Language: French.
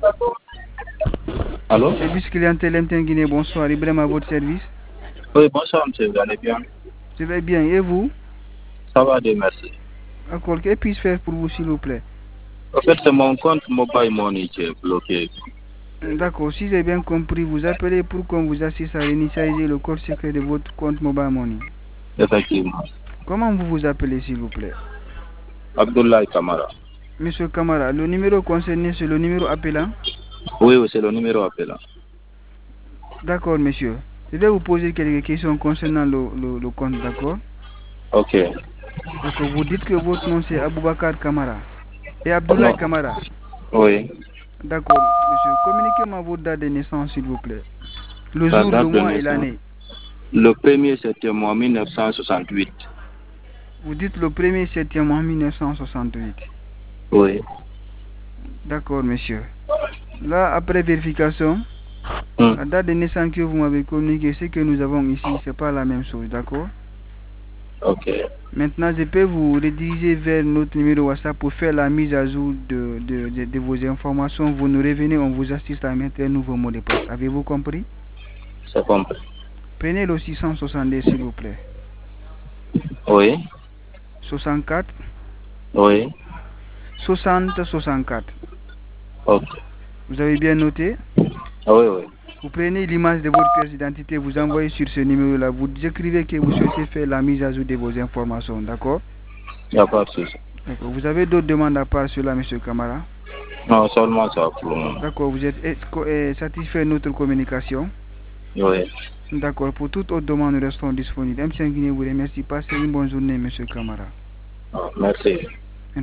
Allô? Service clientèle MTN Guinée, bonsoir. Ibrahim à votre service. Oui, bonsoir, monsieur. Vous allez bien? Je vais bien. Et vous? Ça va, Dieu merci. D'accord. Que puis-je faire pour vous, s'il vous plaît? En fait, c'est mon compte Mobile Money qui est bloqué. D'accord. Si j'ai bien compris, vous appelez pour qu'on vous assiste à réinitialiser le code secret de votre compte Mobile Money. Effectivement. Comment vous vous appelez, s'il vous plaît? Abdoulaye Kamara. Monsieur Kamara, le numéro concerné, c'est le numéro appelant? Oui, oui, c'est le numéro appelant. D'accord, monsieur. Je vais vous poser quelques questions concernant le compte, d'accord? Ok. D'accord. Vous dites que votre nom, c'est Aboubakar Kamara. Et Abdoulaye Non. Kamara. Oui. D'accord, monsieur. Communiquez-moi votre date de naissance, s'il vous plaît. Le La jour, le date de mois et naissance. l'année. Le premier septembre 1968. Vous dites le 1er septembre 1968. Oui. D'accord, monsieur. Là, après vérification, Hmm. la date de naissance que vous m'avez communiquée, ce que nous avons ici, c'est pas la même chose, d'accord? Ok. Maintenant, je peux vous rediriger vers notre numéro WhatsApp pour faire la mise à jour de vos informations. Vous nous revenez, on vous assiste à mettre un nouveau mot de passe. Avez-vous compris? C'est compris. Prenez le 662, s'il vous plaît. Oui. 64 Oui. 60 64. Ok. Vous avez bien noté? Oui, oui. Vous prenez l'image de votre pièce d'identité, vous envoyez sur ce numéro-là. Vous écrivez que vous souhaitez faire la mise à jour de vos informations, d'accord? Il n'y a pas de souci. D'accord. Vous avez d'autres demandes à part cela, monsieur Kamara? Non, seulement ça pour le moment. D'accord. Vous êtes satisfait de notre communication? Oui. D'accord. Pour toute autre demande, nous restons disponibles. M. Guinée vous remercie. Passez une bonne journée, monsieur Kamara. Ah, merci.